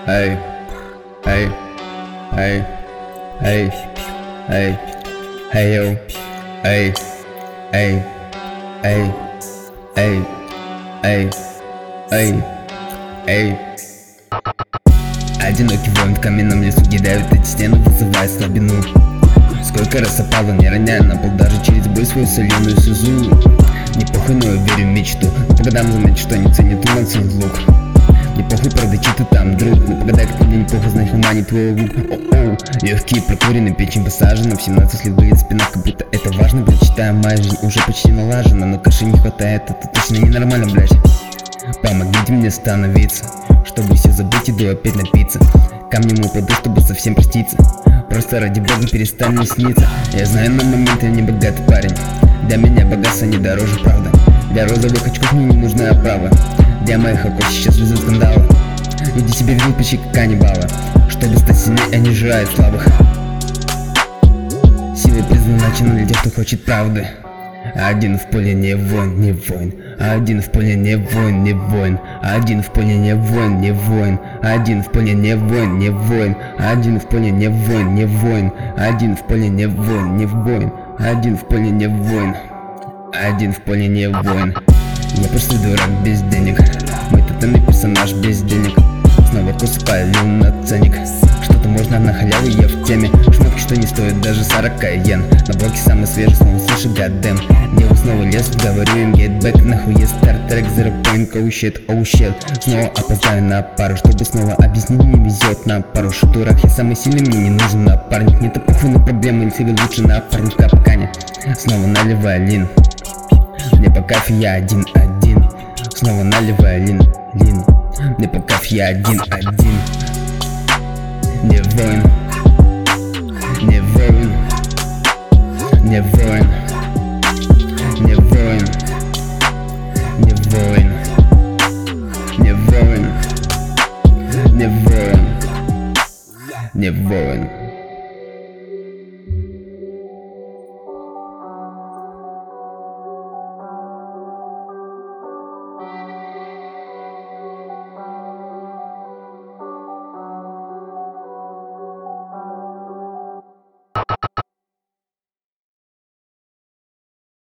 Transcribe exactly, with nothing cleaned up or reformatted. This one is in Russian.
эй, эй, эй, эй, эй, эй, йоу, эй, эй, эй, эй, эй, эй, эй. Одинокий воин в каменном лесу, кидают эти стены, вызывая слабину. Сколько раз опало, не роняя на пол, даже через бой свою соленую слезу. Не похуй, но я верю в мечту, но по годам заметь, что не ценит туман, ценит лук. Не похуй, правда, чи ты там, друг, но погадай, как мне не похуй, знать ума не твой лук. О-оу, легкие прокурены, печень посажена, в семнадцать лет болит спина, как будто это важно, блядь. Считаю, моя жизнь уже почти налажена, но каши не хватает, это точно ненормально, блядь. Помогите мне становиться, чтобы все забыть, иду опять напиться. Камнем упаду, чтобы совсем проститься. Просто ради бога перестань мне сниться. Я знаю, на момент я не богатый парень. Для меня богатство не дороже, правда. Для розовых очков мне не нужна оправа. Для моих оков сейчас везут скандалы. Люди себе ведут почти как каннибалы. Чтобы стать сильнее, они жрают слабых. Сила предназначена для тех, кто хочет правды. Один в поле не воин, не воин. Один в поле не воин, не воин. Один в поле не воин, не воин. Один в поле не воин, не воин. Один в поле не воин, не воин. Один в поле не воин, не воин. Один в поле не воин. Один в поле не воин. Я просто дурак без денег. Мой тотемный персонаж без денег. Снова курс полил на ценник. Что-то можно на халяву, я в теме. Шмотки, что не стоят даже сорок йен. На блоке самый свежий, снова слышу гаддем. Делаю снова лес, говорю им get back. Нахуй стартрек, zero point, oh shit, oh shit. Снова опоздаю на пару, чтобы снова объяснить, не везет на пару. Шо дурак, я самый сильный, мне не нужен напарник. Нет похуй на проблемы, тебе лучше напарник капкане. Снова наливай лин. Мне по кайфу, я один-один. Снова наливай лин, лин. Мне по кайфу, я один-один. Не воин, не воин, не воин, не воин, не воин, не воин, не воин, не воин.